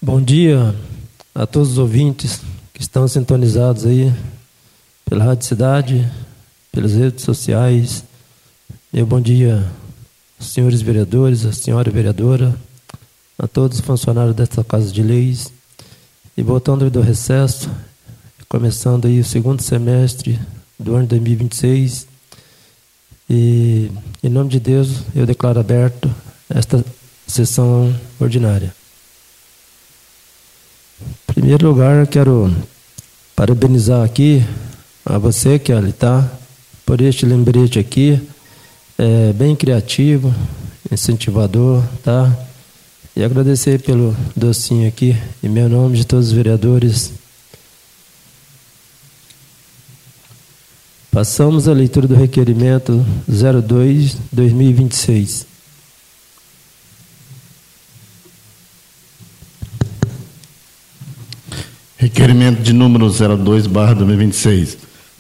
Bom dia a todos os ouvintes que estão sintonizados aí pela Rádio Cidade, pelas redes sociais. Meu bom dia aos senhores vereadores, a senhora vereadora, a todos os funcionários desta Casa de Leis. E voltando do recesso, começando aí o segundo semestre do ano 2026. E, em nome de Deus, eu declaro aberto esta sessão ordinária. Em primeiro lugar, quero parabenizar aqui a você, Kelly, tá? Por este lembrete aqui, bem criativo, incentivador, tá? E agradecer pelo docinho aqui, em meu nome de todos os vereadores. Passamos à leitura do requerimento 02/2026. Requerimento de número 02/2026.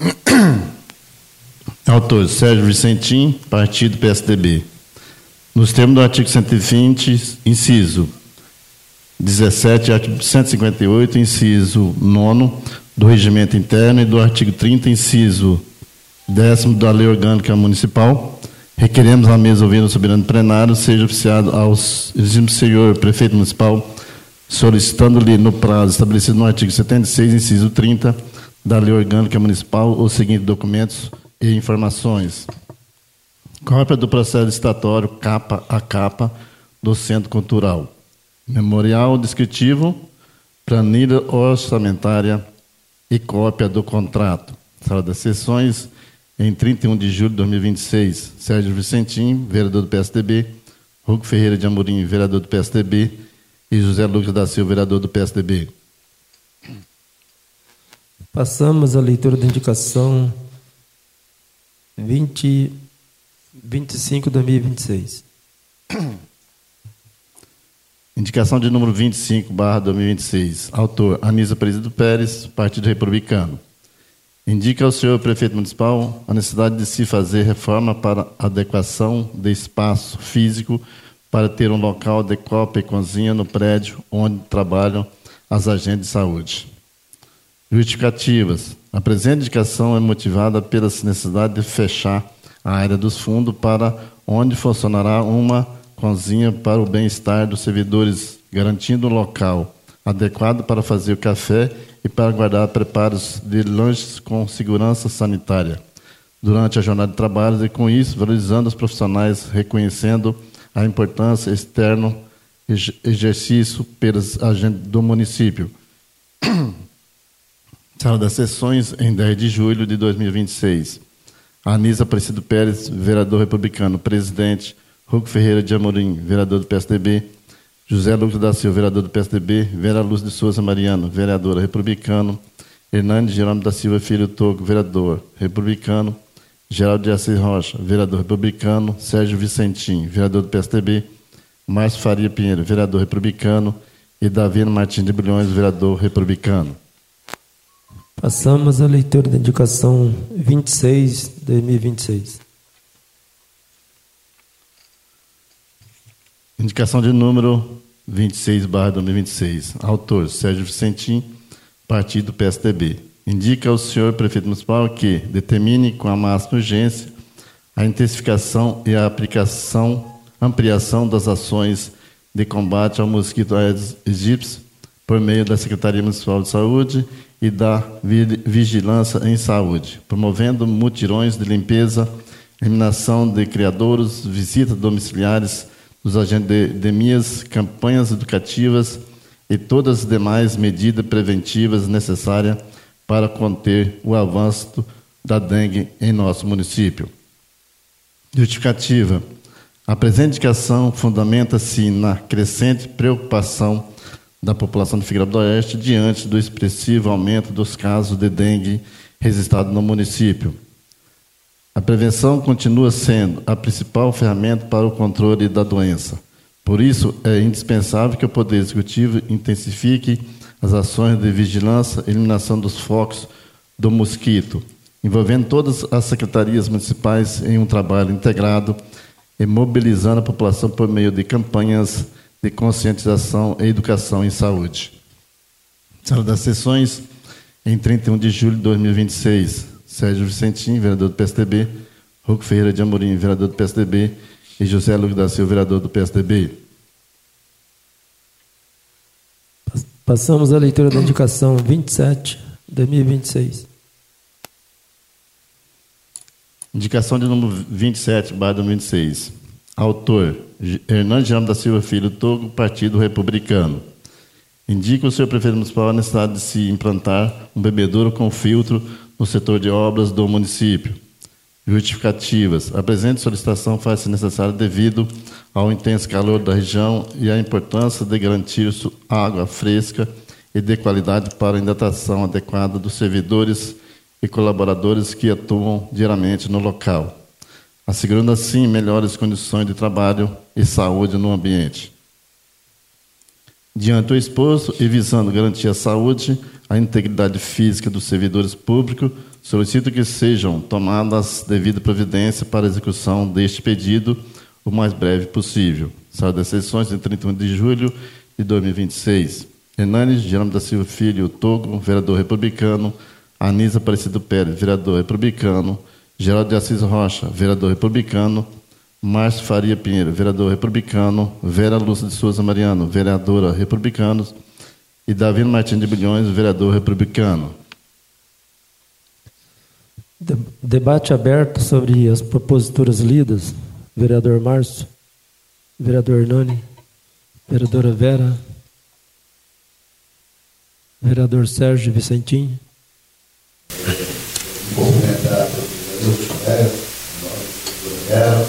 Autor: Sérgio Vicentim, Partido PSDB. Nos termos do artigo 120, inciso 17, artigo 158, inciso 9 do Regimento Interno e do artigo 30, inciso 10º da Lei Orgânica Municipal, requeremos à mesa ouvir no soberano plenário seja oficiado aos senhor prefeito municipal, solicitando-lhe no prazo estabelecido no artigo 76, inciso 30 da Lei Orgânica Municipal, os seguintes documentos e informações: cópia do processo licitatório capa a capa do Centro Cultural, memorial descritivo, planilha orçamentária e cópia do contrato. Sala das sessões, em 31 de julho de 2026, Sérgio Vicentim, vereador do PSDB, Hugo Ferreira de Amorim, vereador do PSDB, e José Lucas da Silva, vereador do PSDB. Passamos à leitura da indicação 25/2026. Indicação de número 25/2026. Autor: Anísio Presídio Pérez, Partido Republicano. Indica ao senhor prefeito municipal a necessidade de se fazer reforma para adequação de espaço físico para ter um local de copa e cozinha no prédio onde trabalham as agentes de saúde. Justificativas. A presente indicação é motivada pela necessidade de fechar a área dos fundos para onde funcionará uma cozinha para o bem-estar dos servidores, garantindo um local adequado para fazer o café e para guardar preparos de lanches com segurança sanitária durante a jornada de trabalho e, com isso, valorizando os profissionais, reconhecendo a importância externo exercício pelos agentes do município. Sala das sessões, em 10 de julho de 2026. Anísio Presídio Pérez, vereador republicano. Presidente: Hugo Ferreira de Amorim, vereador do PSDB. José Lucas da Silva, vereador do PSDB. Vera Luz de Souza Mariano, vereadora, republicano. Hernani Jerônimo da Silva Filho Togo, vereador, republicano. Geraldo de Assis Rocha, vereador, republicano. Sérgio Vicentim, vereador do PSDB. Márcio Faria Pinheiro, vereador, republicano. E Davino Martins de Bulhões, vereador, republicano. Passamos à leitura da indicação 26/2026. Indicação de número 26/2026. Autor: Sérgio Vicentim, Partido PSDB. Indica ao senhor prefeito municipal que determine com a máxima urgência a intensificação e a ampliação das ações de combate ao mosquito Aedes aegypti por meio da Secretaria Municipal de Saúde e da Vigilância em Saúde, promovendo mutirões de limpeza, eliminação de criadouros, visitas domiciliares dos agentes de endemias, campanhas educativas e todas as demais medidas preventivas necessárias para conter o avanço da dengue em nosso município. Justificativa. A presente indicação fundamenta-se na crescente preocupação da população de Figueiró do Oeste diante do expressivo aumento dos casos de dengue registrados no município. A prevenção continua sendo a principal ferramenta para o controle da doença. Por isso, é indispensável que o Poder Executivo intensifique as ações de vigilância e eliminação dos focos do mosquito, envolvendo todas as secretarias municipais em um trabalho integrado e mobilizando a população por meio de campanhas de Conscientização e Educação em Saúde. Sala das Sessões, em 31 de julho de 2026, Sérgio Vicentim, vereador do PSDB, Roque Ferreira de Amorim, vereador do PSDB, e José Lucas da Silva, vereador do PSDB. Passamos à leitura da indicação 27, 2026. Indicação de número 27/2026. Autor, Hernando Geraldo da Silva Filho, Togo, Partido Republicano. Indica o senhor prefeito municipal a necessidade de se implantar um bebedouro com filtro no setor de obras do município. Justificativas. A presente solicitação faz-se necessária devido ao intenso calor da região e à importância de garantir água fresca e de qualidade para a hidratação adequada dos servidores e colaboradores que atuam diariamente no local, assegurando assim melhores condições de trabalho e saúde no ambiente. Diante do exposto e visando garantir a saúde, a integridade física dos servidores públicos, solicito que sejam tomadas devidas providências para a execução deste pedido o mais breve possível. Sala das Sessões, em 31 de julho de 2026. Hernandes Geraldo da Silva Filho, Togo, vereador republicano. Anísia Aparecido Pérez, vereador republicano. Geraldo de Assis Rocha, vereador republicano. Márcio Faria Pinheiro, vereador republicano. Vera Lúcia de Souza Mariano, vereadora republicana. E Davino Martins de Bilhões, vereador republicano. Debate aberto sobre as proposituras lidas. Vereador Márcio, vereador Hernani, vereadora Vera, vereador Sérgio Vicentim. Vou comentar para os colegas, nós Vera,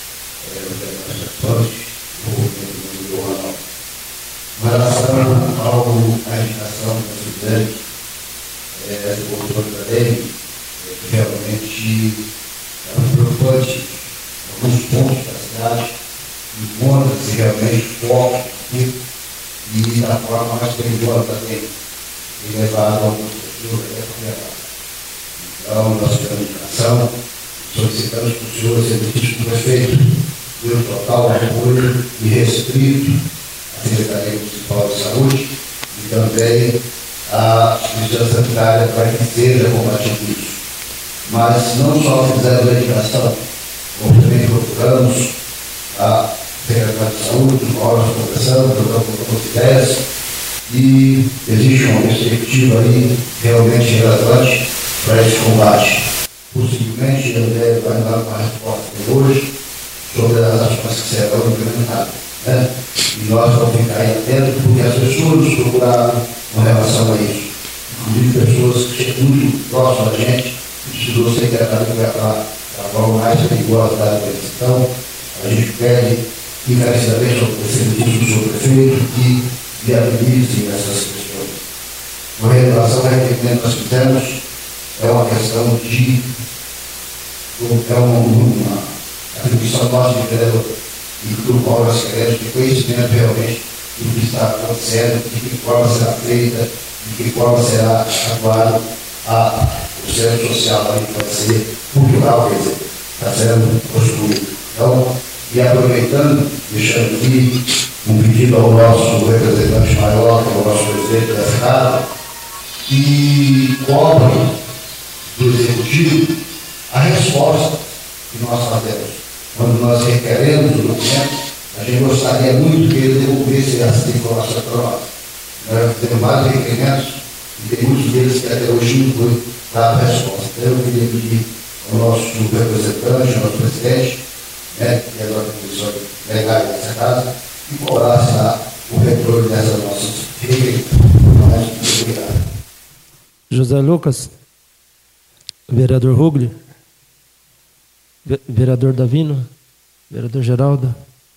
com relação à indicação do presidente, do autor da lei, realmente é preocupante alguns pontos da cidade, encontra-se realmente foco aqui e da forma mais perigosa também, e levado a algumas pessoas a Então, nós temos indicação, solicitamos que o senhor seja visto com prefeito pelo total apoio e restrito à Secretaria Municipal de Saúde e também à Vigilância Sanitária para que seja combatido isso. Mas não só fizemos a indicação, como também procuramos a Secretaria de Saúde, nós conversamos, trocamos ideias e existe uma perspectiva aí realmente relevante para esse combate. Possivelmente, André vai dar uma resposta hoje sobre as ações que serão implementadas. Né? E nós vamos ficar aí atentos, porque as pessoas nos procuraram com relação a isso. Inclusive pessoas que chegam muito próximas da gente, precisou ser tratado da forma mais perigosa da doença. Então, a gente pede encarecidamente ao serviço do senhor prefeito que viabilize essas questões. Com relação ao requerimento que nós fizemos, é uma questão de uma atribuição nossa de vereador e do qual nós queremos de conhecimento realmente do que está acontecendo, de que forma será feita, de que forma será atuado o centro social ali que vai ser cultural, quer dizer, está sendo construído. Então, e aproveitando, deixando aqui um pedido ao nosso representante maior, que é o nosso presidente da cidade, que cobre do Executivo a resposta que nós fazemos. Quando nós requeremos o documento, a gente gostaria muito que ele devolvesse essa informação para nós. Nós temos vários requerimentos e tem muitos deles que até hoje não foi dada a resposta. Então, eu queria pedir ao nosso representante, ao nosso presidente, né, que é da Comissão Legal dessa casa, que cobrasse lá o retorno dessas nossas requerimentos. Muito obrigado. José Lucas. Vereador Rugli, vereador Davino, vereador Geraldo.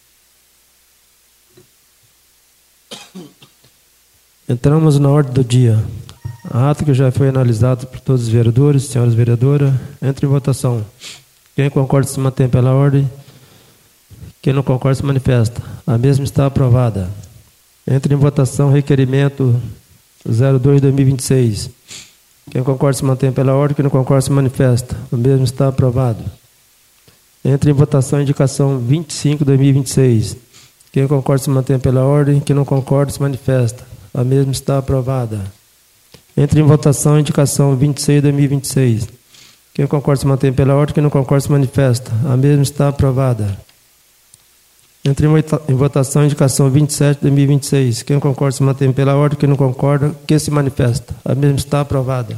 Entramos na ordem do dia. A ata que já foi analisada por todos os vereadores, senhoras vereadoras, entre em votação. Quem concorda se mantém pela ordem. Quem não concorda se manifesta. A mesma está aprovada. Entre em votação requerimento 02/2026. Quem concorda se mantém pela ordem, quem não concorda se manifesta. O mesmo está aprovado. Entre em votação a indicação 25/2026. Quem concorda se mantém pela ordem. Quem não concorda se manifesta. A mesma está aprovada. Entra em votação a indicação 26/2026. Quem concorda se mantém pela ordem. Quem não concorda se manifesta. A mesma está aprovada. Entra em votação a indicação 27/2026. Quem concorda se mantém pela ordem. Quem não concorda, que se manifesta. A mesma está aprovada.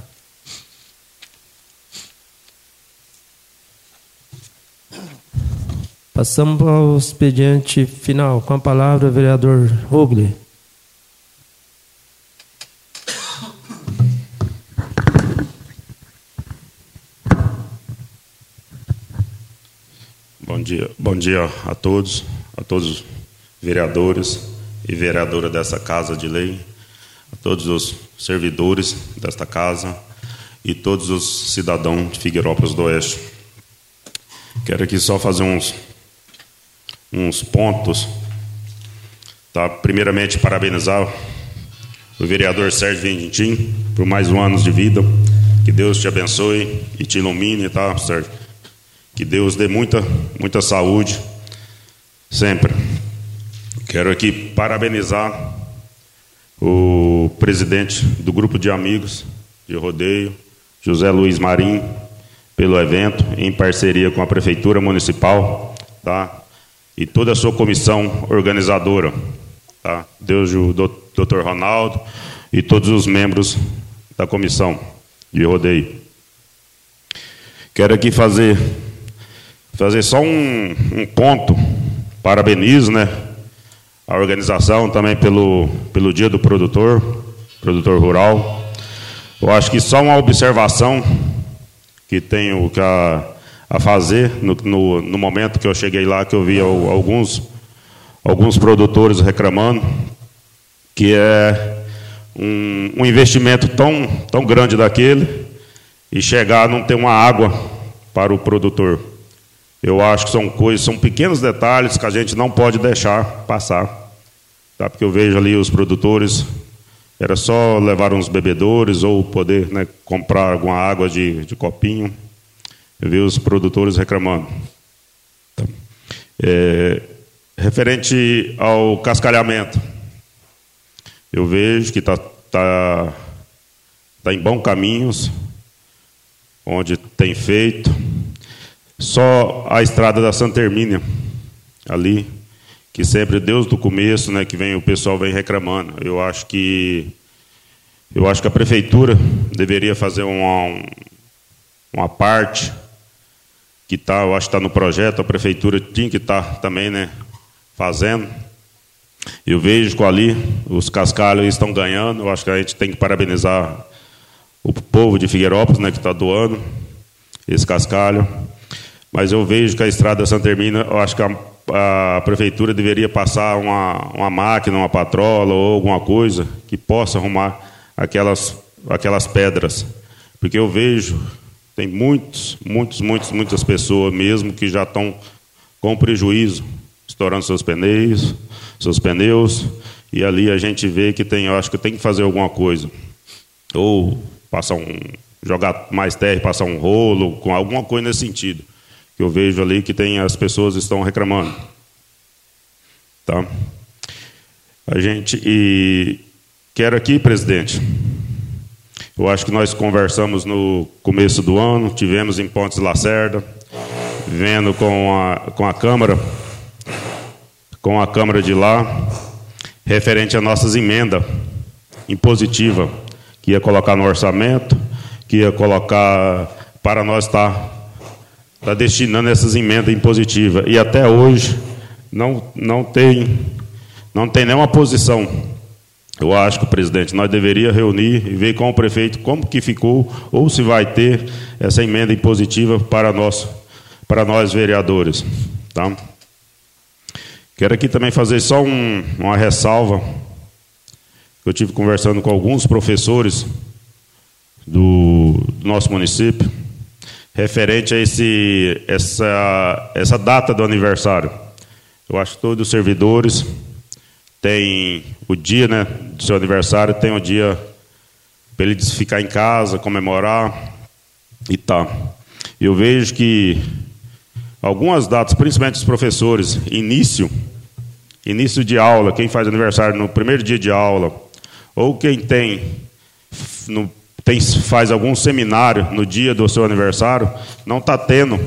Passamos ao expediente final. Com a palavra, o vereador Rugli. Bom dia a todos os vereadores e vereadora dessa Casa de Lei, a todos os servidores desta casa e todos os cidadãos de Figueirópolis do Oeste. Quero aqui só fazer uns pontos. Tá? Primeiramente, parabenizar o vereador Sérgio Venditim por mais um ano de vida. Que Deus te abençoe e te ilumine, tá, Sérgio? Que Deus dê muita saúde sempre. Quero aqui parabenizar o presidente do grupo de amigos de rodeio, José Luiz Marim, pelo evento, em parceria com a Prefeitura Municipal, tá? E toda a sua comissão organizadora, tá? Deus, o Dr. Ronaldo e todos os membros da comissão de rodeio. Quero aqui fazer só um ponto. Parabenizo, né, a organização também pelo Dia do Produtor Rural. Eu acho que só uma observação que tenho a fazer no momento que eu cheguei lá, que eu vi alguns produtores reclamando que é um investimento tão grande daquele e chegar a não ter uma água para o produtor. Eu acho que são pequenos detalhes que a gente não pode deixar passar, tá? Porque eu vejo ali os produtores, era só levar uns bebedores ou poder, né, comprar alguma água de copinho. Eu vi os produtores reclamando. Referente ao cascalhamento, eu vejo que está em bons caminhos, onde tem feito. Só a estrada da Santa Hermínia, ali, que sempre, Deus do começo, né, que o pessoal vem reclamando. Eu acho que a prefeitura deveria fazer uma parte que eu acho que está no projeto, a prefeitura tinha que estar também, né, fazendo. Eu vejo que ali os cascalhos estão ganhando. Eu acho que a gente tem que parabenizar o povo de Figueirópolis, né, que está doando esse cascalho. Mas eu vejo que a estrada da Santa Hermínia, eu acho que a prefeitura deveria passar uma máquina, uma patrola ou alguma coisa que possa arrumar aquelas pedras. Porque eu vejo, tem muitas pessoas mesmo que já estão com prejuízo, estourando seus pneus, e ali a gente vê que eu acho que tem que fazer alguma coisa. Ou jogar mais terra, passar um rolo, com alguma coisa nesse sentido. Que eu vejo ali que as pessoas estão reclamando. Tá? Quero aqui, presidente, eu acho que nós conversamos no começo do ano, tivemos em Pontes Lacerda, vendo com a Câmara de lá, referente às nossas emendas impositivas, que ia colocar no orçamento, que ia colocar para nós estar destinando essas emendas impositivas. E até hoje não tem nenhuma posição. Eu acho que o presidente, nós deveríamos reunir e ver com o prefeito como que ficou, ou se vai ter essa emenda impositiva para nós vereadores. Tá? Quero aqui também fazer só uma ressalva. Eu tive conversando com alguns professores do nosso município, referente a essa data do aniversário. Eu acho que todos os servidores têm o dia, né, do seu aniversário, tem o dia para eles ficar em casa, comemorar e tá. Eu vejo que algumas datas, principalmente os professores, início início de aula, quem faz aniversário no primeiro dia de aula, ou quem faz algum seminário no dia do seu aniversário, não está tendo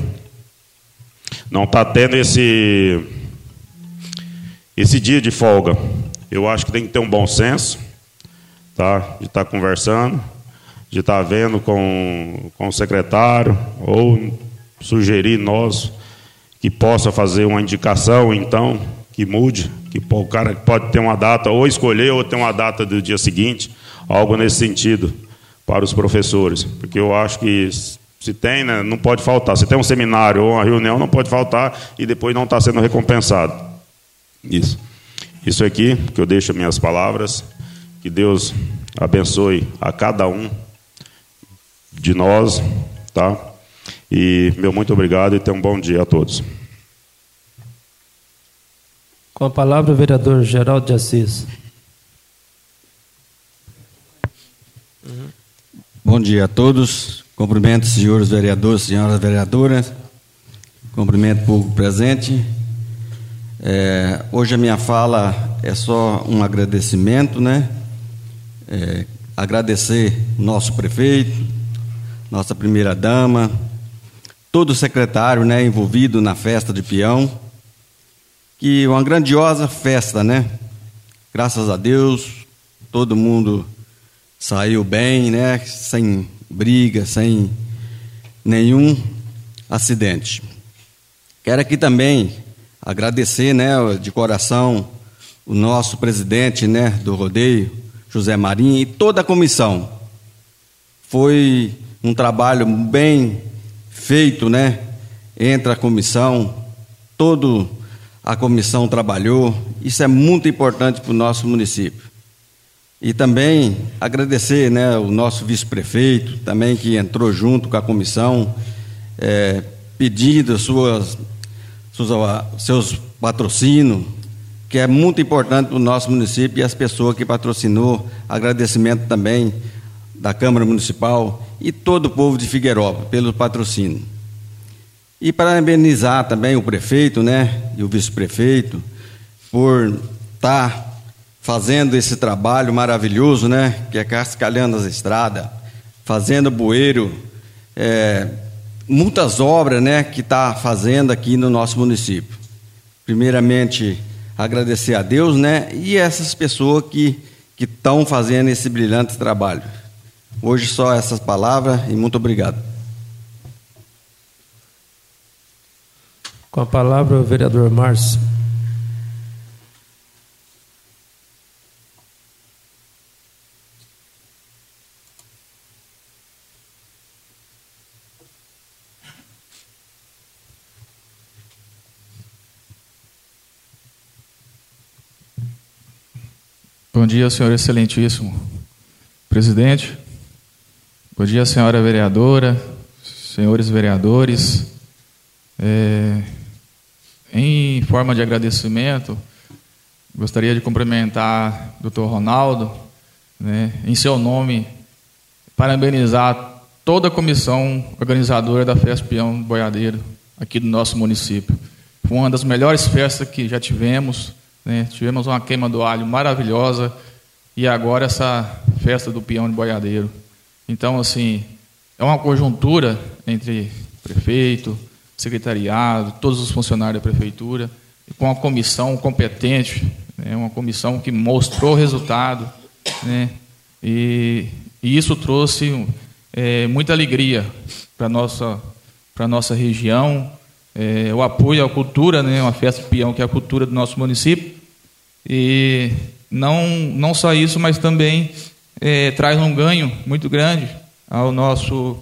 esse dia de folga. Eu acho que tem que ter um bom senso, tá? De estar conversando, de estar vendo com o secretário, ou sugerir nós que possa fazer uma indicação, então, que mude, que o cara pode ter uma data, ou escolher, ou ter uma data do dia seguinte, algo nesse sentido, para os professores. Porque eu acho que se tem, né, não pode faltar. Se tem um seminário ou uma reunião, não pode faltar e depois não está sendo recompensado. Isso aqui, que eu deixo minhas palavras. Que Deus abençoe a cada um de nós, tá? E meu muito obrigado e tenha um bom dia a todos. Com a palavra, o vereador Geraldo de Assis. Bom dia a todos. Cumprimento os senhores vereadores, senhoras vereadoras. Cumprimento o público presente. Hoje a minha fala é só um agradecimento, né? Agradecer nosso prefeito, nossa primeira-dama, todo o secretário, né, envolvido na festa de peão, que uma grandiosa festa, né? Graças a Deus, todo mundo saiu bem, né? Sem briga, sem nenhum acidente. Quero aqui também agradecer, né, de coração, o nosso presidente, né, do rodeio, José Marinho, e toda a comissão. Foi um trabalho bem feito, né, entre a comissão, toda a comissão trabalhou. Isso é muito importante para o nosso município. E também agradecer, né, o nosso vice-prefeito, também que entrou junto com a comissão, pedindo seus patrocínios, que é muito importante para o nosso município, e as pessoas que patrocinou. Agradecimento também da Câmara Municipal e todo o povo de Figueirópolis pelo patrocínio. E parabenizar também o prefeito, né, e o vice-prefeito por estar fazendo esse trabalho maravilhoso, né, que é cascalhando as estradas, fazendo bueiro, muitas obras, né, que está fazendo aqui no nosso município. Primeiramente, agradecer a Deus, né, e essas pessoas que estão fazendo esse brilhante trabalho. Hoje só essas palavras e muito obrigado. Com a palavra, o vereador Márcio. Bom dia, senhor excelentíssimo presidente. Bom dia, senhora vereadora, senhores vereadores. Em forma de agradecimento, gostaria de cumprimentar o Dr. Ronaldo, né, em seu nome, parabenizar toda a comissão organizadora da Festa Peão do Boiadeiro, aqui do nosso município. Foi uma das melhores festas que já tivemos, né? Tivemos uma queima do alho maravilhosa e agora essa festa do Peão de Boiadeiro. Então, assim, é uma conjuntura entre prefeito, secretariado, todos os funcionários da prefeitura, e com uma comissão competente, né, uma comissão que mostrou resultado, né, e isso trouxe muita alegria para a nossa região, o apoio à cultura, né, uma festa de peão que é a cultura do nosso município, e não só isso, mas também traz um ganho muito grande ao nosso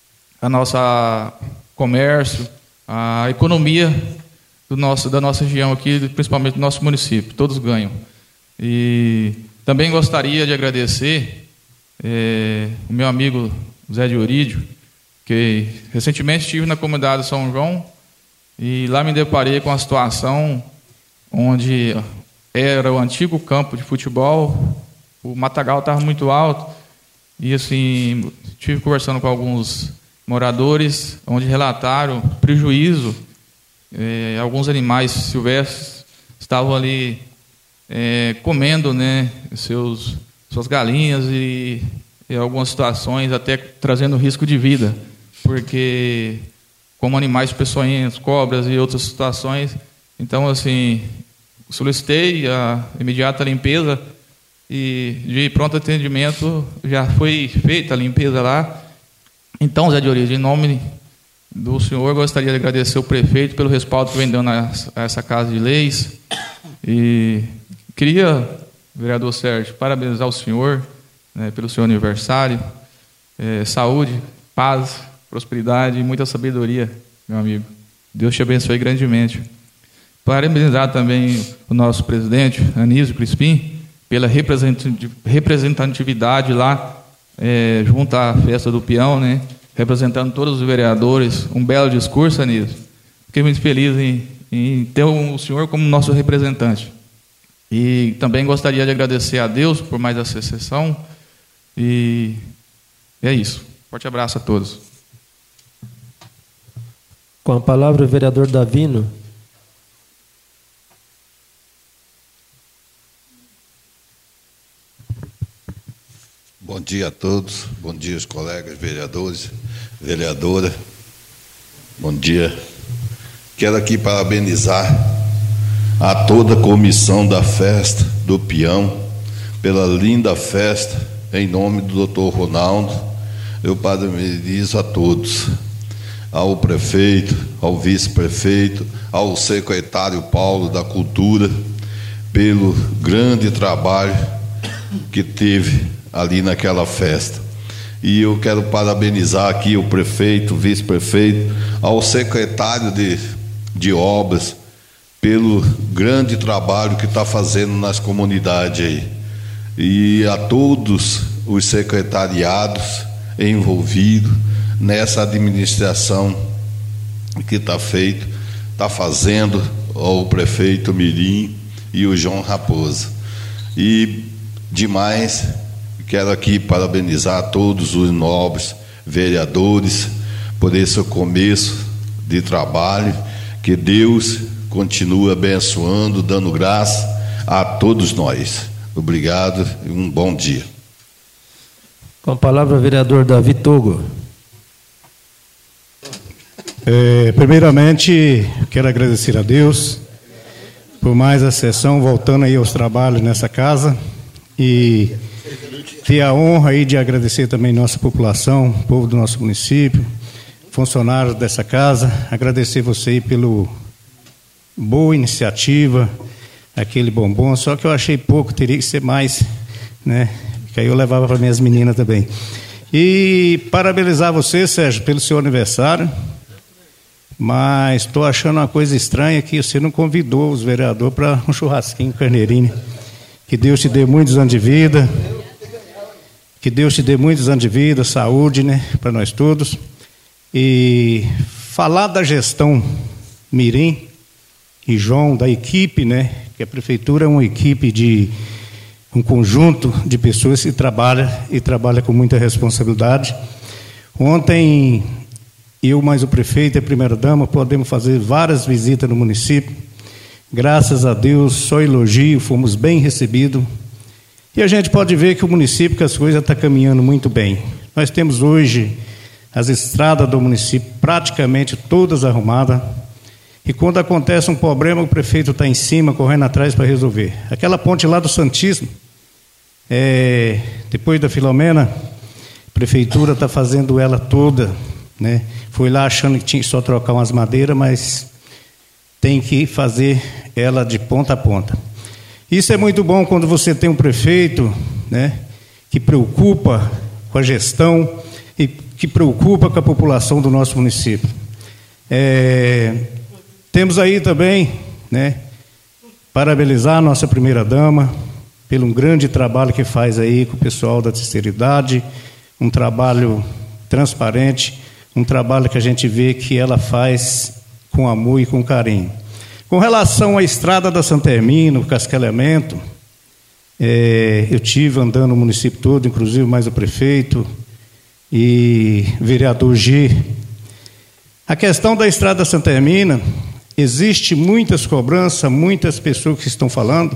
comércio, a economia da nossa região aqui, principalmente do nosso município. Todos ganham. E também gostaria de agradecer o meu amigo Zé de Orídio, que recentemente estive na comunidade de São João e lá me deparei com a situação onde era o antigo campo de futebol, o matagal estava muito alto e assim, estive conversando com alguns moradores, onde relataram prejuízo, alguns animais silvestres estavam ali comendo, né, suas galinhas e em algumas situações até trazendo risco de vida, porque como animais peçonhentos, cobras e outras situações. Então, assim, solicitei a imediata limpeza e de pronto atendimento já foi feita a limpeza lá. Então, Zé de Oriz, em nome do senhor, gostaria de agradecer ao prefeito pelo respaldo que vem dando a essa Casa de Leis. E queria, vereador Sérgio, parabenizar o senhor, né, pelo seu aniversário. Saúde, paz, prosperidade e muita sabedoria, meu amigo. Deus te abençoe grandemente. Parabenizar também o nosso presidente, Anísio Crispim, pela representatividade lá, junto à festa do peão, né, representando todos os vereadores. Um belo discurso, Anísio. Fiquei muito feliz em ter o senhor como nosso representante. E também gostaria de agradecer a Deus por mais essa sessão. E é isso. Forte abraço a todos. Com a palavra, o vereador Davino. Bom dia a todos, bom dia aos colegas vereadores, vereadora, bom dia. Quero aqui parabenizar a toda a comissão da festa do peão pela linda festa, em nome do Dr. Ronaldo. Eu parabenizo a todos, ao prefeito, ao vice-prefeito, ao secretário Paulo da Cultura, pelo grande trabalho que teve ali naquela festa. E eu quero parabenizar aqui o prefeito, o vice-prefeito, ao secretário de obras, pelo grande trabalho que está fazendo nas comunidades aí. E a todos os secretariados envolvidos nessa administração que está fazendo o prefeito Mirim e o João Raposa. E demais, quero aqui parabenizar a todos os nobres vereadores por esse começo de trabalho. Que Deus continue abençoando, dando graça a todos nós. Obrigado e um bom dia. Com a palavra, o vereador Davi Togo. Primeiramente, quero agradecer a Deus por mais a sessão, voltando aí aos trabalhos nessa casa, e ter a honra aí de agradecer também nossa população, o povo do nosso município, funcionários dessa casa, agradecer você aí pela boa iniciativa, aquele bombom, só que eu achei pouco, teria que ser mais, né? Que aí eu levava para minhas meninas também. E parabenizar você, Sérgio, pelo seu aniversário, mas estou achando uma coisa estranha que você não convidou os vereadores para um churrasquinho, carneirinho. Que Deus te dê muitos anos de vida, que Deus te dê muitos anos de vida, saúde, né, para nós todos. E falar da gestão Mirim e João, da equipe, né, que a prefeitura é uma equipe de um conjunto de pessoas que trabalha com muita responsabilidade. Ontem, eu mais o prefeito e a primeira-dama podemos fazer várias visitas no município. Graças a Deus, só elogio, fomos bem recebidos. E a gente pode ver que o município, que as coisas estão caminhando muito bem. Nós temos hoje as estradas do município praticamente todas arrumadas. E quando acontece um problema, o prefeito está em cima, correndo atrás para resolver. Aquela ponte lá do Santíssimo, depois da Filomena, a prefeitura está fazendo ela toda, né? Foi lá achando que tinha que só trocar umas madeiras, mas tem que fazer ela de ponta a ponta. Isso é muito bom quando você tem um prefeito, né, que preocupa com a gestão e que preocupa com a população do nosso município. Temos aí também, né, parabenizar a nossa primeira-dama pelo um grande trabalho que faz aí com o pessoal da terceira idade, um trabalho transparente, um trabalho que a gente vê que ela faz com amor e com carinho. Com relação à estrada da Santa Hermínia, o cascalhamento, eu tive andando no município todo, inclusive mais o prefeito e vereador G. A questão da estrada da Santa Hermínia, existe muitas cobranças, muitas pessoas que estão falando,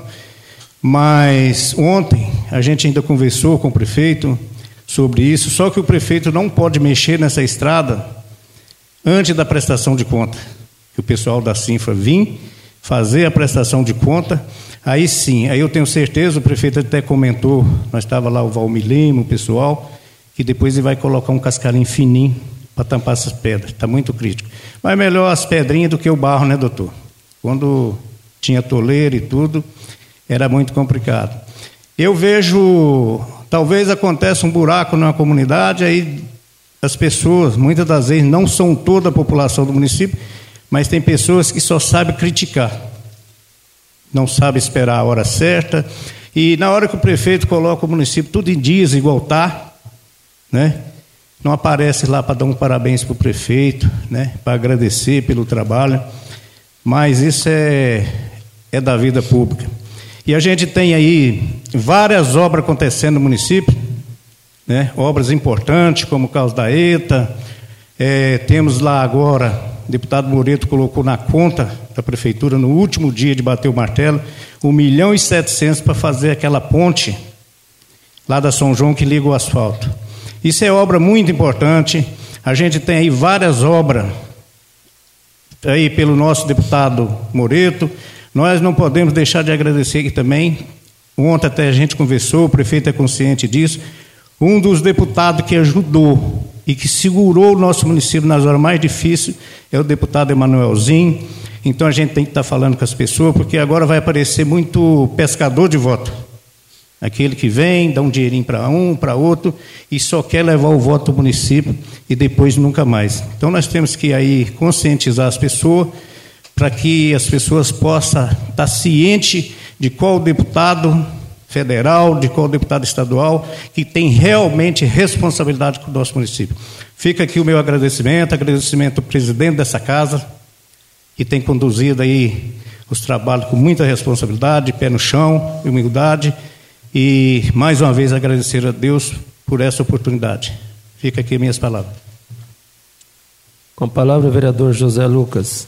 mas ontem a gente ainda conversou com o prefeito sobre isso, só que o prefeito não pode mexer nessa estrada antes da prestação de conta. Que o pessoal da Cinfa vir fazer a prestação de conta, aí sim, aí eu tenho certeza, o prefeito até comentou, nós estava lá o Valmir Lima, o pessoal, que depois ele vai colocar um cascalhinho fininho para tampar essas pedras, está muito crítico. Mas melhor as pedrinhas do que o barro, né, doutor? Quando tinha toleira e tudo, era muito complicado. Eu vejo, talvez aconteça um buraco na comunidade, aí as pessoas, muitas das vezes, não são toda a população do município, mas tem pessoas que só sabem criticar, não sabem esperar a hora certa, e na hora que o prefeito coloca o município tudo em dias, igual está, né? Não aparece lá para dar um parabéns para o prefeito, né? Para agradecer pelo trabalho, mas isso é da vida pública. E a gente tem aí várias obras acontecendo no município, né? Obras importantes, como o caso da ETA, temos lá agora, o deputado Moreto colocou na conta da prefeitura, no último dia de bater o martelo, 1.700.000 para fazer aquela ponte lá da São João que liga o asfalto. Isso é obra muito importante. A gente tem aí várias obras aí pelo nosso deputado Moreto. Nós não podemos deixar de agradecer aqui também. Ontem até a gente conversou, o prefeito é consciente disso. Um dos deputados que ajudou e que segurou o nosso município nas horas mais difíceis é o deputado Emanuelzinho. Então a gente tem que estar falando com as pessoas, porque agora vai aparecer muito pescador de voto. Aquele que vem, dá um dinheirinho para um, para outro, e só quer levar o voto do município e depois nunca mais. Então nós temos que aí conscientizar as pessoas, para que as pessoas possam estar cientes de qual deputado federal, de qual deputado estadual, que tem realmente responsabilidade com o nosso município. Fica aqui o meu agradecimento ao presidente dessa casa, que tem conduzido aí os trabalhos com muita responsabilidade, pé no chão, humildade, e mais uma vez agradecer a Deus por essa oportunidade. Fica aqui minhas palavras. Com a palavra o vereador José Lucas.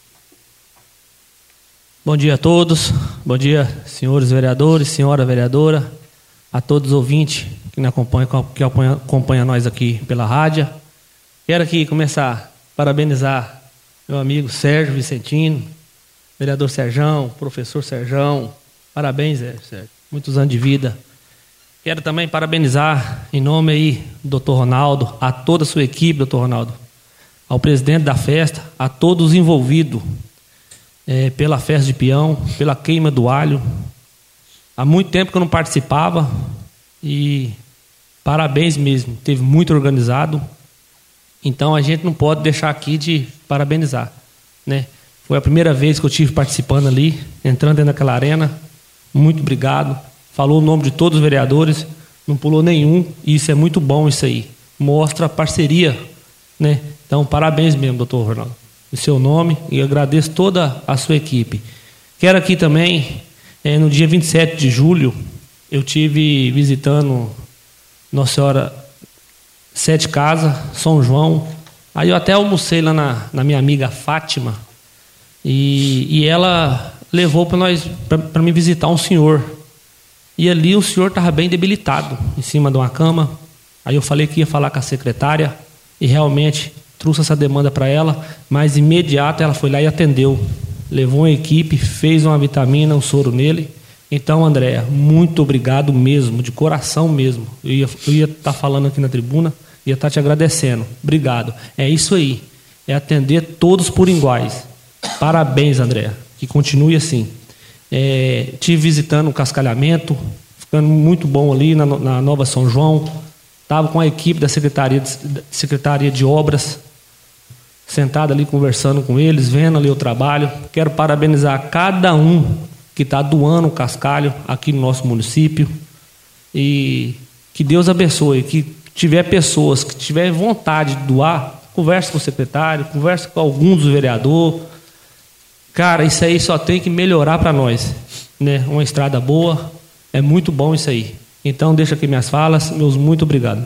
Bom dia a todos, bom dia senhores vereadores, senhora vereadora, a todos os ouvintes que acompanham nós aqui pela rádio. Quero aqui começar a parabenizar meu amigo Sérgio Vicentino, vereador Serjão, professor Serjão, parabéns, Sérgio, muitos anos de vida. Quero também parabenizar, em nome aí do Dr. Ronaldo, a toda a sua equipe, Dr. Ronaldo, ao presidente da festa, a todos os envolvidos, pela festa de peão, pela queima do alho. Há muito tempo que eu não participava e parabéns mesmo, teve muito organizado. Então a gente não pode deixar aqui de parabenizar, né? Foi a primeira vez que eu estive participando ali, entrando dentro daquela arena. Muito obrigado. Falou o nome de todos os vereadores, não pulou nenhum, e isso é muito bom, isso aí. Mostra a parceria, né? Então parabéns mesmo, doutor Ronaldo, em seu nome, e agradeço toda a sua equipe. Quero aqui também, no dia 27 de julho, eu tive visitando Nossa Senhora Sete Casas, São João. Aí eu até almocei lá na minha amiga Fátima, e ela levou para me visitar um senhor. E ali o senhor estava bem debilitado, em cima de uma cama. Aí eu falei que ia falar com a secretária, e realmente trouxe essa demanda para ela, mas imediato ela foi lá e atendeu. Levou uma equipe, fez uma vitamina, um soro nele. Então, Andréa, muito obrigado mesmo, de coração mesmo. Eu ia estar falando aqui na tribuna, ia estar te agradecendo. Obrigado. É isso aí. É atender todos por iguais. Parabéns, Andréa. Que continue assim. Estive visitando o cascalhamento, ficando muito bom ali na Nova São João. Estava com a equipe da Secretaria de Obras, sentado ali conversando com eles, vendo ali o trabalho. Quero parabenizar cada um que está doando o cascalho aqui no nosso município, e que Deus abençoe, que tiver pessoas que tiverem vontade de doar, converse com o secretário, converse com algum dos vereadores. Cara, isso aí só tem que melhorar para nós, né? Uma estrada boa, é muito bom isso aí. Então, deixa aqui minhas falas, meus muito obrigado.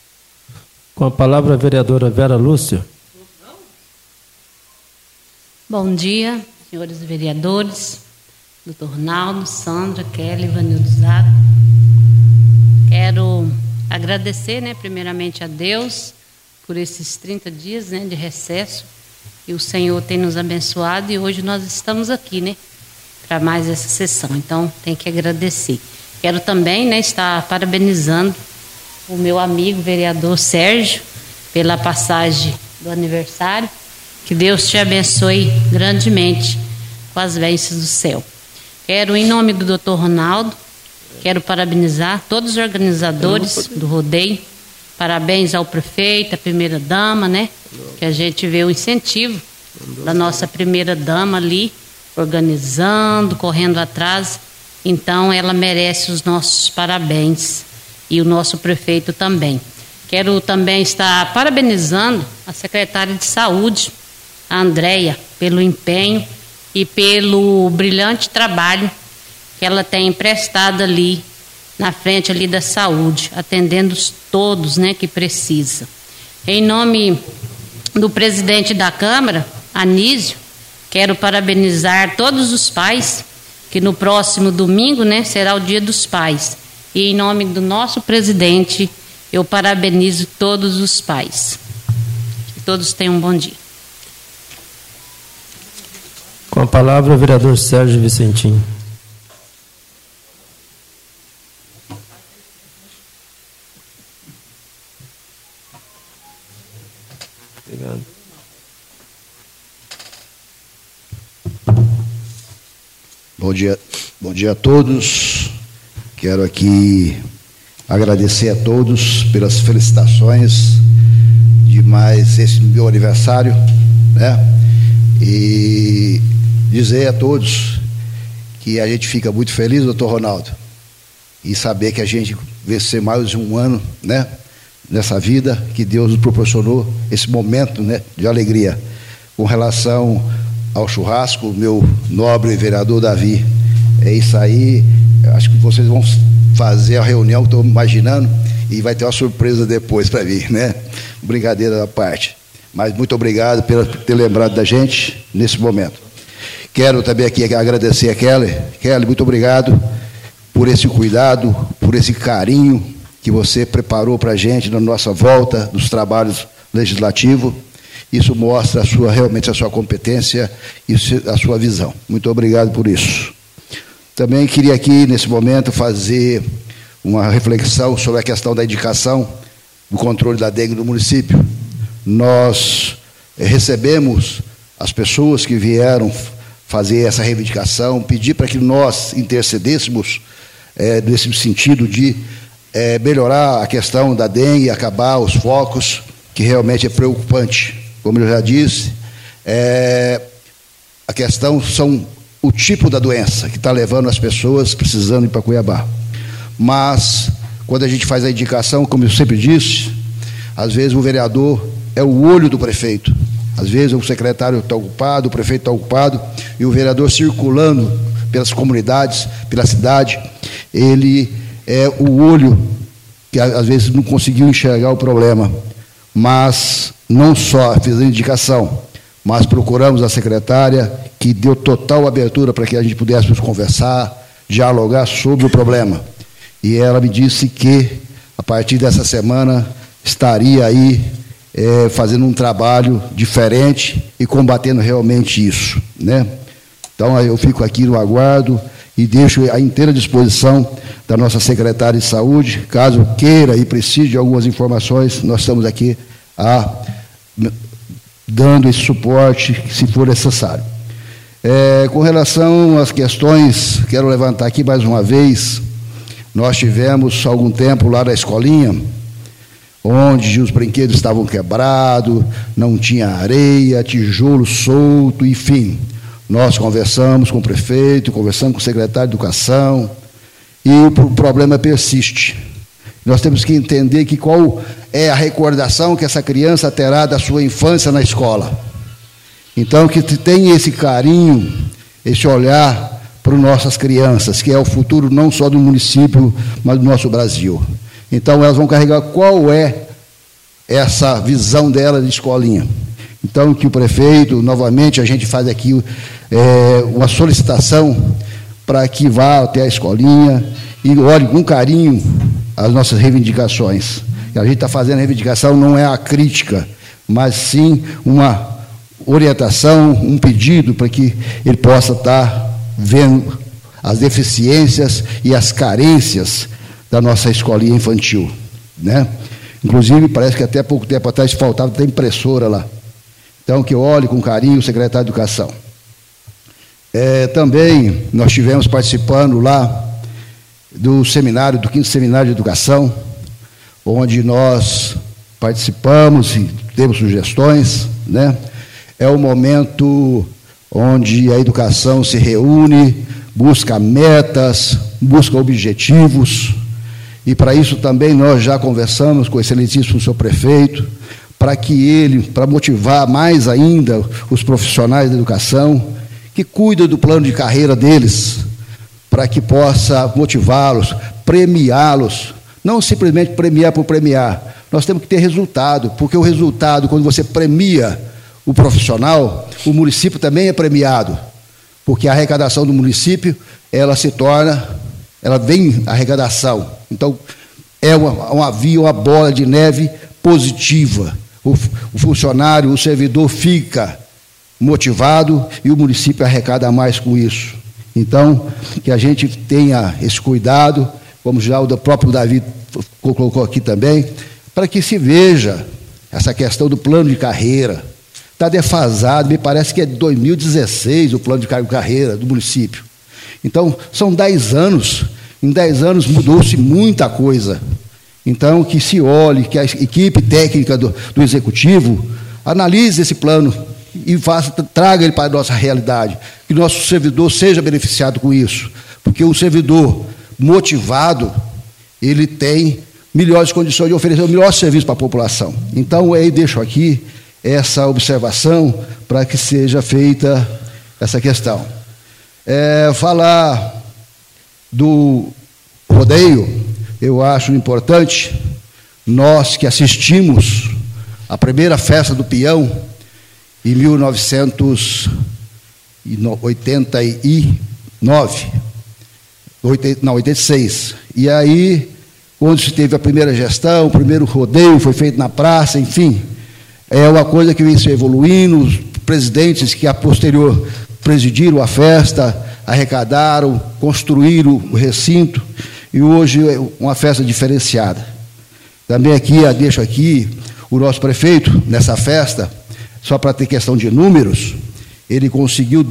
Com a palavra a vereadora Vera Lúcia. Bom dia, senhores vereadores, doutor Ronaldo, Sandra, Kelly, Ivanildo Zago. Quero agradecer, primeiramente a Deus por esses 30 dias, de recesso, e o Senhor tem nos abençoado, e hoje nós estamos aqui, para mais essa sessão, então tem que agradecer. Quero também, estar parabenizando o meu amigo vereador Sérgio pela passagem do aniversário. Que Deus te abençoe grandemente com as bênçãos do céu. Quero, em nome do Dr. Ronaldo, quero parabenizar todos os organizadores do rodeio. Parabéns ao prefeito, à primeira-dama, que a gente vê o incentivo da nossa primeira-dama ali, organizando, correndo atrás. Então, ela merece os nossos parabéns. E o nosso prefeito também. Quero também estar parabenizando a secretária de Saúde, a Andréia, pelo empenho e pelo brilhante trabalho que ela tem prestado ali na frente ali da saúde, atendendo todos, que precisa. Em nome do presidente da Câmara, Anísio, quero parabenizar todos os pais, que no próximo domingo, será o Dia dos Pais. E em nome do nosso presidente, eu parabenizo todos os pais. Que todos tenham um bom dia. Com a palavra, o vereador Sérgio Vicentim. Obrigado. Bom dia a todos. Quero aqui agradecer a todos pelas felicitações de mais esse meu aniversário, e dizer a todos que a gente fica muito feliz, doutor Ronaldo, e saber que a gente vencer mais um ano, nessa vida que Deus nos proporcionou, esse momento, de alegria. Com relação ao churrasco, meu nobre vereador Davi, é isso aí. Acho que vocês vão fazer a reunião, estou imaginando, e vai ter uma surpresa depois para mim, Brincadeira da parte. Mas muito obrigado por ter lembrado da gente nesse momento. Quero também aqui agradecer a Kelly. Kelly, muito obrigado por esse cuidado, por esse carinho que você preparou para a gente na nossa volta dos trabalhos legislativos. Isso mostra realmente a sua competência e a sua visão. Muito obrigado por isso. Também queria aqui, nesse momento, fazer uma reflexão sobre a questão da indicação do controle da dengue no município. Nós recebemos as pessoas que vieram fazer essa reivindicação, pedir para que nós intercedêssemos nesse sentido de melhorar a questão da dengue, acabar os focos, que realmente é preocupante. Como eu já disse, a questão são o tipo da doença que está levando as pessoas precisando ir para Cuiabá. Mas, quando a gente faz a indicação, como eu sempre disse, às vezes o vereador é o olho do prefeito. Às vezes o secretário está ocupado, o prefeito está ocupado, e o vereador circulando pelas comunidades, pela cidade, ele é o olho que às vezes não conseguiu enxergar o problema. Mas não só fez a indicação, mas procuramos a secretária, que deu total abertura para que a gente pudéssemos conversar, dialogar sobre o problema. E ela me disse que, a partir dessa semana, estaria aí fazendo um trabalho diferente e combatendo realmente isso, Então, eu fico aqui no aguardo e deixo à inteira disposição da nossa secretária de saúde. Caso queira e precise de algumas informações, nós estamos aqui dando esse suporte, se for necessário. Com relação às questões, quero levantar aqui mais uma vez, nós tivemos há algum tempo lá na escolinha, onde os brinquedos estavam quebrados, não tinha areia, tijolo solto, enfim. Nós conversamos com o prefeito, conversamos com o secretário de Educação, e o problema persiste. Nós temos que entender que qual é a recordação que essa criança terá da sua infância na escola. Então, que tenha esse carinho, esse olhar para as nossas crianças, que é o futuro não só do município, mas do nosso Brasil. Então, elas vão carregar qual é essa visão dela de escolinha. Então, que o prefeito, novamente, a gente faz aqui uma solicitação para que vá até a escolinha e olhe com carinho as nossas reivindicações. A gente está fazendo a reivindicação, não é a crítica, mas sim uma orientação, um pedido para que ele possa estar vendo as deficiências e as carências da nossa escolinha infantil, né? Inclusive, parece que até pouco tempo atrás faltava até impressora lá. Então, que olhe com carinho o secretário de Educação. Também nós tivemos participando lá do seminário, do 5º Seminário de Educação, onde nós participamos e temos sugestões, né? É o momento onde a educação se reúne, busca metas, busca objetivos, e para isso também nós já conversamos com o excelentíssimo senhor prefeito, para que ele, para motivar mais ainda os profissionais da educação, que cuidam do plano de carreira deles, para que possa motivá-los, premiá-los, não simplesmente premiar por premiar. Nós temos que ter resultado, porque o resultado, quando você premia o profissional, o município também é premiado, porque a arrecadação do município, ela vem arrecadação. Então, é uma via, uma bola de neve positiva. O funcionário, o servidor fica motivado e o município arrecada mais com isso. Então, que a gente tenha esse cuidado, como já o próprio Davi colocou aqui também, para que se veja essa questão do plano de carreira. Está defasado, me parece que é de 2016 o plano de carreira do município. Então, são 10 anos, em 10 anos mudou-se muita coisa. Então, que se olhe, que a equipe técnica do Executivo analise esse plano e traga ele para a nossa realidade, que o nosso servidor seja beneficiado com isso, porque o servidor motivado, ele tem melhores condições de oferecer o melhor serviço para a população. Então, eu deixo aqui essa observação para que seja feita essa questão. Falar do rodeio, eu acho importante, nós que assistimos a primeira festa do peão em 86, e aí, quando se teve a primeira gestão, o primeiro rodeio foi feito na praça, enfim, é uma coisa que vem se evoluindo, os presidentes que a posterior presidiram a festa, arrecadaram, construíram o recinto, e hoje é uma festa diferenciada. Também aqui, deixo aqui, o nosso prefeito, nessa festa, só para ter questão de números, ele conseguiu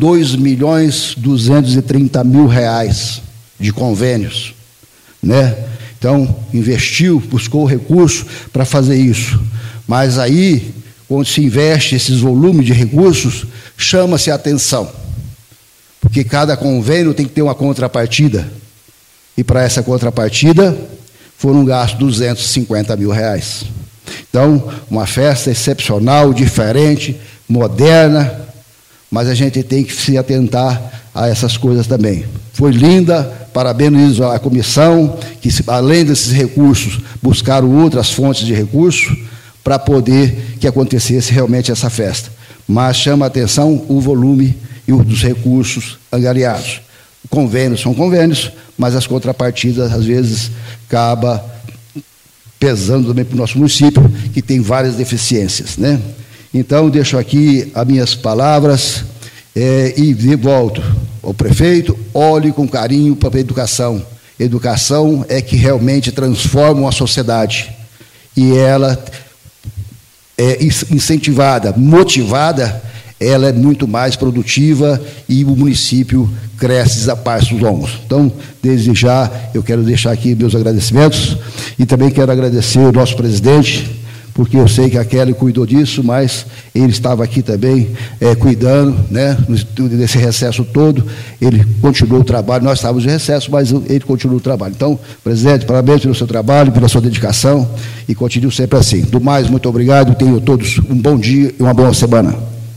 R$2.230.000 de convênios, né? Então, investiu, buscou recurso para fazer isso. Mas aí, quando se investe esses volumes de recursos, chama-se a atenção, porque cada convênio tem que ter uma contrapartida, e para essa contrapartida foram gastos R$250.000. Então, uma festa excepcional, diferente, moderna, mas a gente tem que se atentar a essas coisas também. Foi linda, parabenizo a comissão, que além desses recursos, buscaram outras fontes de recursos para poder que acontecesse realmente essa festa. Mas chama a atenção o volume e dos recursos angariados. Convênios são convênios, mas as contrapartidas, às vezes, acaba pesando também para o nosso município, que tem várias deficiências, né? Então, deixo aqui as minhas palavras e volto ao prefeito, olhe com carinho para a educação. Educação é que realmente transforma a sociedade, e ela é incentivada, motivada, ela é muito mais produtiva e o município cresce a passos longos. Então, desde já, eu quero deixar aqui meus agradecimentos e também quero agradecer o nosso presidente, porque eu sei que a Kelly cuidou disso, mas ele estava aqui também cuidando, né, desse recesso todo. Ele continuou o trabalho, nós estávamos de recesso, mas ele continuou o trabalho. Então, presidente, parabéns pelo seu trabalho, pela sua dedicação, e continue sempre assim. Do mais, muito obrigado, tenham todos um bom dia e uma boa semana.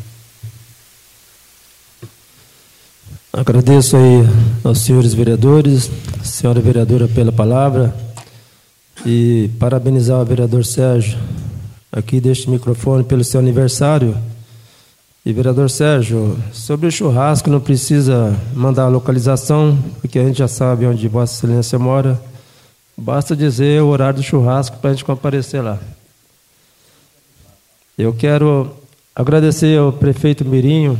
Agradeço aí aos senhores vereadores, a senhora vereadora pela palavra, e parabenizar o vereador Sérgio aqui deste microfone pelo seu aniversário, E vereador Sérgio, sobre o churrasco não precisa mandar a localização, porque a gente já sabe onde Vossa Excelência mora. Basta dizer o horário do churrasco para a gente comparecer lá. Eu quero agradecer ao prefeito Mirinho.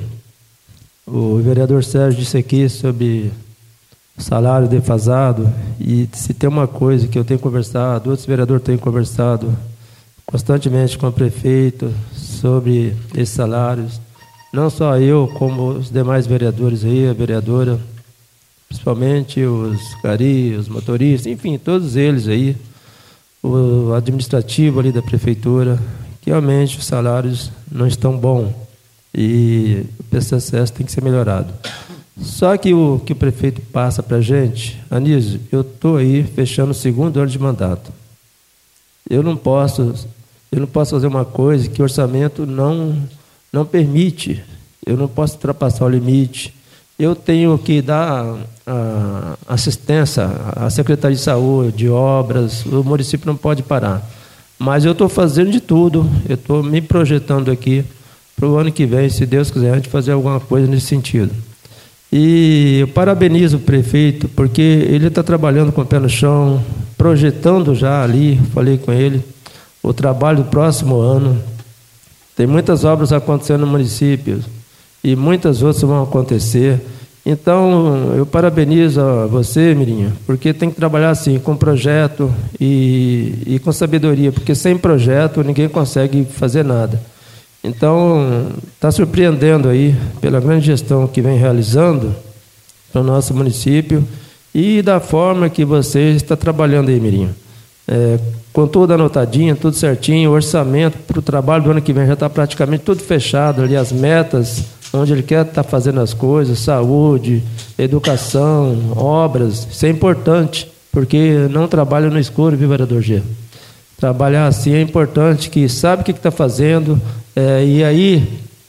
O vereador Sérgio disse aqui sobre o salário defasado, e se tem uma coisa que eu tenho conversado, outros vereadores têm conversado constantemente com o prefeito sobre esses salários, não só eu, como os demais vereadores aí, a vereadora, principalmente os gari, os motoristas, enfim, todos eles aí, o administrativo ali da prefeitura, que realmente os salários não estão bons e o PCSS tem que ser melhorado. Só que o que o prefeito passa para a gente, Anísio, eu estou aí fechando o 2º ano de mandato. Eu não posso fazer uma coisa que o orçamento não permite. Eu não posso ultrapassar o limite. Eu tenho que dar assistência à Secretaria de Saúde, de obras, o município não pode parar. Mas eu estou fazendo de tudo, eu estou me projetando aqui para o ano que vem, se Deus quiser, a gente fazer alguma coisa nesse sentido. E eu parabenizo o prefeito, porque ele está trabalhando com o pé no chão, projetando já ali, falei com ele, o trabalho do próximo ano. Tem muitas obras acontecendo no município e muitas outras vão acontecer. Então, eu parabenizo a você, Mirinho, porque tem que trabalhar assim, com projeto e com sabedoria, porque sem projeto ninguém consegue fazer nada. Então, está surpreendendo aí pela grande gestão que vem realizando para o nosso município e da forma que você está trabalhando aí, Mirinho. Com tudo anotadinho, tudo certinho, o orçamento para o trabalho do ano que vem já está praticamente tudo fechado ali, as metas, onde ele quer estar fazendo as coisas, saúde, educação, obras, isso é importante, porque não trabalha no escuro, viu, vereador G? Trabalhar assim é importante, que sabe o que está fazendo, e aí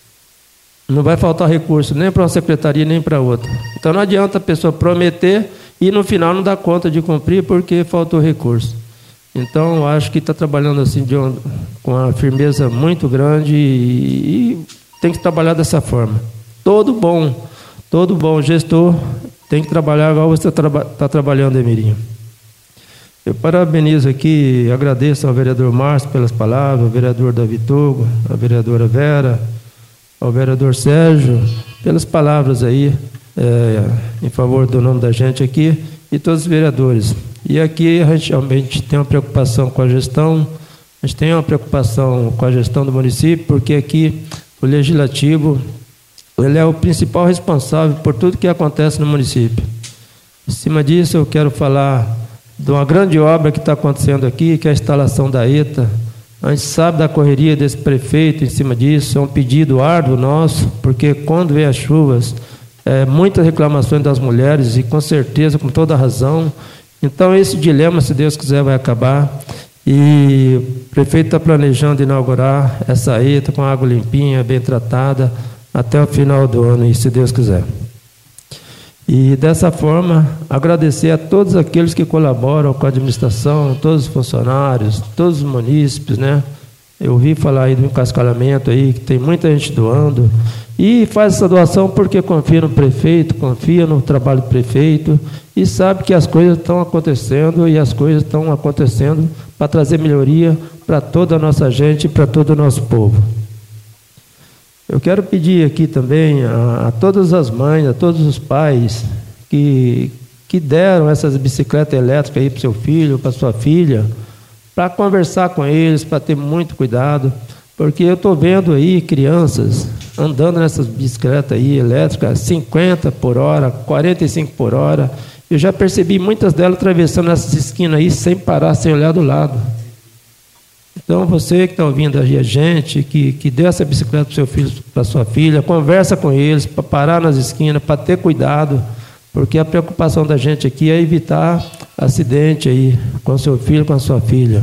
não vai faltar recurso nem para uma secretaria nem para outra. Então não adianta a pessoa prometer e no final não dar conta de cumprir porque faltou recurso. Então eu acho que está trabalhando assim com uma firmeza muito grande e tem que trabalhar dessa forma. Todo bom gestor tem que trabalhar igual você está trabalhando, Emirinho. Eu parabenizo aqui, agradeço ao vereador Márcio pelas palavras, ao vereador Davi Togo, à vereadora Vera, ao vereador Sérgio, pelas palavras aí, em favor do nome da gente aqui, e todos os vereadores. E aqui a gente realmente tem uma preocupação com a gestão, a gente tem uma preocupação com a gestão do município, porque aqui o legislativo, ele é o principal responsável por tudo que acontece no município. Em cima disso, eu quero falar de uma grande obra que está acontecendo aqui, que é a instalação da ETA. A gente sabe da correria desse prefeito em cima disso, é um pedido árduo nosso, porque quando vem as chuvas, muitas reclamações das mulheres, e com certeza, com toda razão. Então, esse dilema, se Deus quiser, vai acabar. E o prefeito está planejando inaugurar essa ETA com água limpinha, bem tratada, até o final do ano, e se Deus quiser. E dessa forma, agradecer a todos aqueles que colaboram com a administração, todos os funcionários, todos os munícipes, né? Eu ouvi falar aí do encascalamento aí, que tem muita gente doando, e faz essa doação porque confia no prefeito, confia no trabalho do prefeito, e sabe que as coisas estão acontecendo, e as coisas estão acontecendo para trazer melhoria para toda a nossa gente e para todo o nosso povo. Eu quero pedir aqui também a todas as mães, a todos os pais que deram essas bicicletas elétricas aí para o seu filho, para sua filha, para conversar com eles, para ter muito cuidado, porque eu estou vendo aí crianças andando nessas bicicletas aí elétricas, 50 por hora, 45 por hora. Eu já percebi muitas delas atravessando essas esquinas aí sem parar, sem olhar do lado. Então, você que está ouvindo aí a gente, que dê essa bicicleta para o seu filho, para a sua filha, conversa com eles, para parar nas esquinas, para ter cuidado, porque a preocupação da gente aqui é evitar acidente aí com o seu filho, com a sua filha.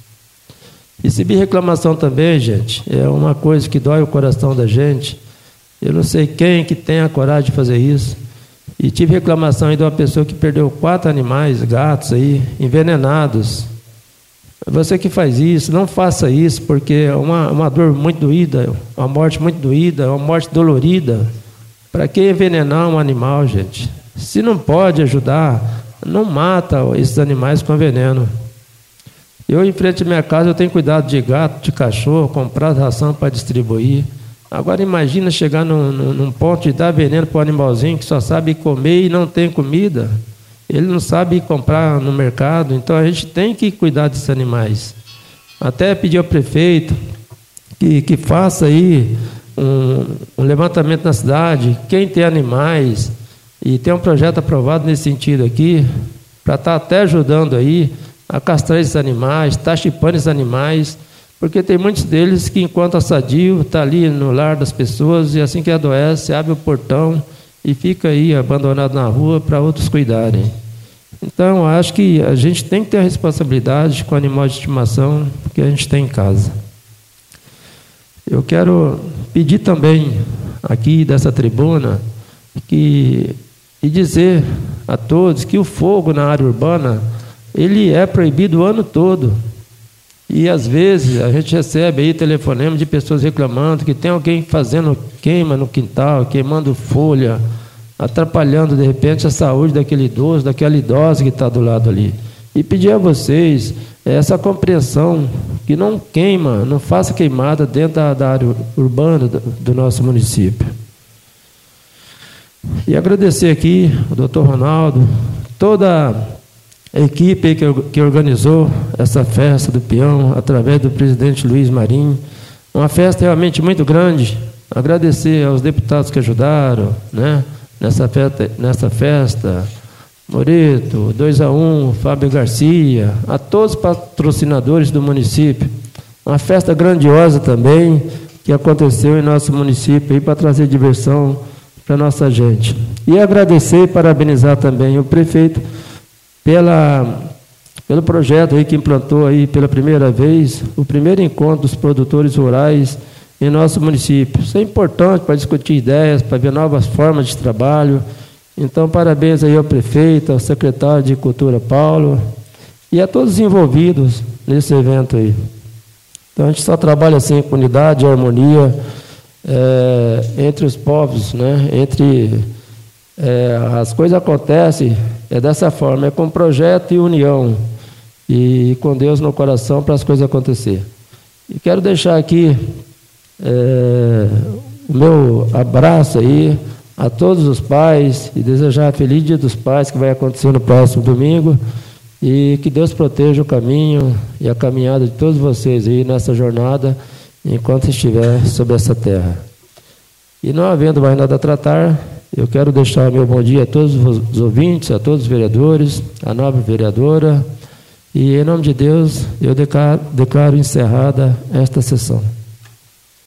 Recebi reclamação também, gente, é uma coisa que dói o coração da gente. Eu não sei quem que tem a coragem de fazer isso. E tive reclamação aí de uma pessoa que perdeu 4 animais, gatos aí, envenenados. Você que faz isso, não faça isso, porque é uma dor muito doída, uma morte muito doída, uma morte dolorida. Para que envenenar um animal, gente? Se não pode ajudar, não mata esses animais com veneno. Eu, em frente à minha casa, eu tenho cuidado de gato, de cachorro, comprar ração para distribuir. Agora imagina chegar num ponto de dar veneno para o animalzinho que só sabe comer e não tem comida. Ele não sabe comprar no mercado, então a gente tem que cuidar desses animais. Até pedir ao prefeito que faça aí um levantamento na cidade, quem tem animais, e tem um projeto aprovado nesse sentido aqui, para estar até ajudando aí a castrar esses animais, estar chipando esses animais, porque tem muitos deles que, enquanto sadio, está ali no lar das pessoas, e assim que adoece, abre o portão e fica aí abandonado na rua para outros cuidarem. Então, acho que a gente tem que ter a responsabilidade com o animal de estimação que a gente tem em casa. Eu quero pedir também aqui dessa tribuna e dizer a todos que o fogo na área urbana ele é proibido o ano todo. E às vezes a gente recebe aí telefonema de pessoas reclamando que tem alguém fazendo queima no quintal, queimando folha, atrapalhando de repente a saúde daquele idoso, daquela idosa que está do lado ali. E pedir a vocês essa compreensão, que não queima, não faça queimada dentro da área urbana do nosso município. E agradecer aqui o doutor Ronaldo, toda a equipe que organizou essa festa do peão, através do presidente Luiz Marinho, uma festa realmente muito grande. Agradecer aos deputados que ajudaram, né, nessa festa, Moreto, 2-1, Fábio Garcia, a todos os patrocinadores do município. Uma festa grandiosa também, que aconteceu em nosso município, para trazer diversão para a nossa gente. E agradecer e parabenizar também o prefeito pelo projeto aí que implantou aí pela primeira vez o primeiro encontro dos produtores rurais em nosso município. Isso é importante para discutir ideias, para ver novas formas de trabalho. Então, parabéns aí ao prefeito, ao secretário de Cultura, Paulo, e a todos os envolvidos nesse evento aí. Então, a gente só trabalha assim com unidade e harmonia entre os povos, né? As coisas acontecem dessa forma, com projeto e união, e com Deus no coração para as coisas acontecer. E quero deixar aqui o meu abraço aí a todos os pais e desejar feliz Dia dos Pais, que vai acontecer no próximo domingo, e que Deus proteja o caminho e a caminhada de todos vocês aí nessa jornada, enquanto estiver sobre essa terra. E não havendo mais nada a tratar, eu quero deixar o meu bom dia a todos os ouvintes, a todos os vereadores, a nobre vereadora, e em nome de Deus eu declaro encerrada esta sessão.